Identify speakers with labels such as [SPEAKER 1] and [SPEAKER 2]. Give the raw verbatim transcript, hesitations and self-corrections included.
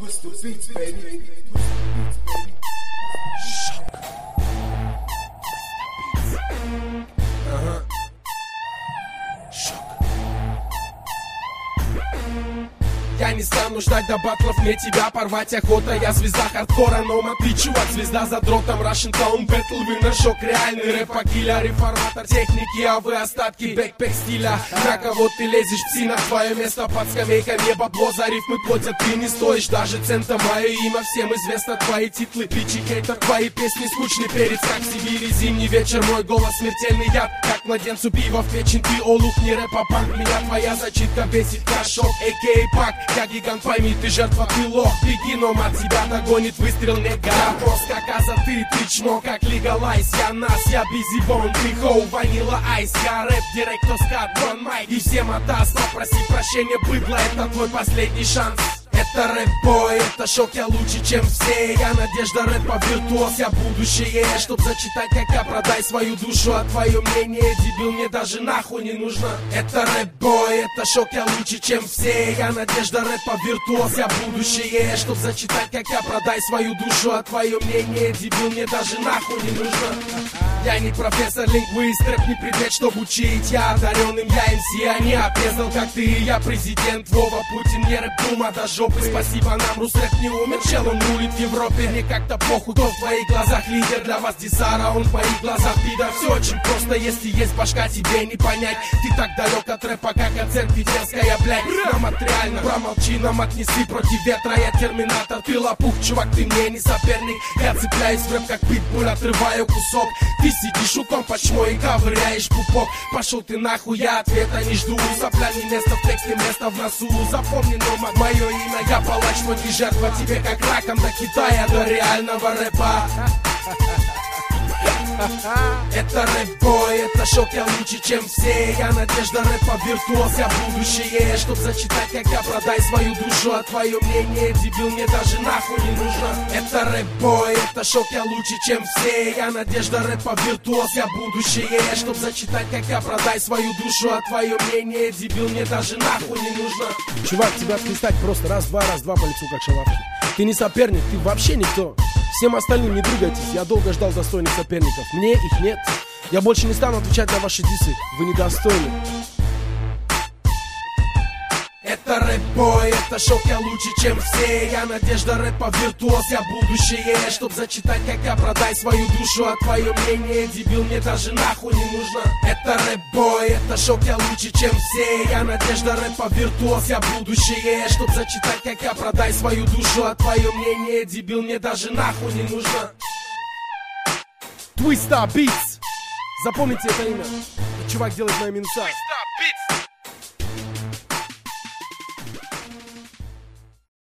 [SPEAKER 1] Twist the beats, baby. Uh-huh. Я не стану ждать до батлов, мне тебя порвать охота. Я звезда хардкора, но ты чувак, звезда за дротом. Russian Town Battle, вы на шок, реальный рэп, акиля, реформатор техники, а вы остатки бэкпэк стиля. На кого ты лезешь, псина, твое место под скамейками, бабло за рифмы платят, ты не стоишь даже цента. Мое имя всем известно, твои титлы, бичи, хейтер, твои песни скучный перец, как в Сибири зимний вечер. Мой голос смертельный яд, как младенцу пиво в печень. Ты олух, не рэп, а панк, меня твоя зачитка бесит, кашок, а.к.а. пак. Я гигант, пойми, ты жертва, ты лох, беги, но от тебя догонит выстрел, нега. Я прост, как аза, ты, ты чмо, как легалайз. Я нас, я бизибон, ты хоу, ванила айс. Я рэп, директор скат, ван майк. И всем отдаст, попроси прощения, быдло, это твой последний шанс. Это рэп-бой, это шок, я лучше, чем все. Я надежда рэпа, виртуоз, я будущее. Чтоб зачитать, как я, продай свою душу. А твое мнение, дебил, мне даже нахуй не нужно. Это рэп-бой, это шок, я лучше, чем все. Я надежда рэпа, виртуоз, я будущее. Чтоб зачитать, как я, продай свою душу. А твое мнение, дебил, мне даже нахуй не нужно. Я не профессор-лингвист, рэп не предмет, чтоб учить. Я одаренным, я эм си, а не обрезал, как ты и я, президент. Вова Путин, не рэп-дума, даже спасибо нам, Русрэп не умер, чел, он рулит в Европе. Мне как-то похуй, кто в твоих глазах лидер. Для вас Дисара, он в моих глазах пидор. Все очень просто, если есть башка, тебе не понять. Ты так далек от рэпа, как от Сент-Питерская, блядь. Нам материально, промолчи, нам отнеси против ветра. Я терминатор, ты лопух, чувак, ты мне не соперник. Я цепляюсь в рэп, как питбуль, отрываю кусок. Ты сидишь у компа чмо и ковыряешь пупок. Пошел ты нахуй, я ответа не жду. Сопля не место в тексте, место в носу. Запомни, но мое имя, я палач, но не жертва. Тебе как раком до Китая, до реального рэпа. Это рэп-бой, это шок, я лучше, чем все. Я надежда рэпа, виртуоз, я будущее. Чтоб зачитать, как я, продай свою душу. А твое мнение, дебил, мне даже нахуй не нужно. Это рэп-бой, это шок, я лучше, чем все. Я надежда рэпа, виртуоз, я будущее. Чтоб зачитать, как я, продай свою душу. А твое мнение, дебил, мне даже нахуй не нужно.
[SPEAKER 2] Чувак, тебя отхлестать просто раз-два, раз-два по лицу, как шалавки. Ты не соперник, ты вообще никто. Всем остальным не двигайтесь, я долго ждал достойных соперников. Мне их нет. Я больше не стану отвечать на ваши дисы. Вы недостойны.
[SPEAKER 1] Это рэп-бой, это шок, я лучше, чем все. Я надежда рэпа, виртуоз, я будущее. Чтоб зачитать, как я, продай свою душу. А твое мнение, дебил, мне даже нахуй не нужно. Это рэп-бой, это шок, я лучше, чем все. Я надежда рэпа, виртуоз, я будущее. Чтоб зачитать, как я, продай свою душу. А твое мнение, дебил, мне даже нахуй не нужно.
[SPEAKER 2] Twista Beats. Запомните это имя. И чувак делает мои минуса.
[SPEAKER 1] Twista Beats.